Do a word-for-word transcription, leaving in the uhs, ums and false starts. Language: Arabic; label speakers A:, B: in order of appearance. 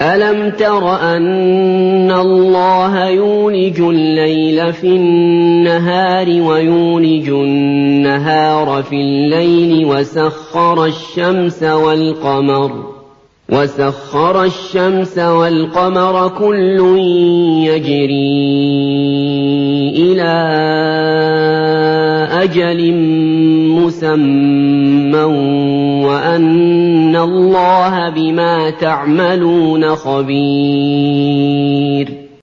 A: أَلَمْ تَرَ أَنَّ اللَّهَ يُولِجُ اللَّيْلَ فِي النَّهَارِ وَيُولِجُ النَّهَارَ فِي اللَّيْلِ وَسَخَّرَ الشَّمْسَ وَالْقَمَرَ وَسَخَّرَ الشَّمْسَ وَالْقَمَرَ كُلٌّ يَجْرِي إِلَىٰ أَجَلٍ مُّسَمًّى وَأَنَّ اللَّهَ بِمَا تَعْمَلُونَ خَبِيرٌ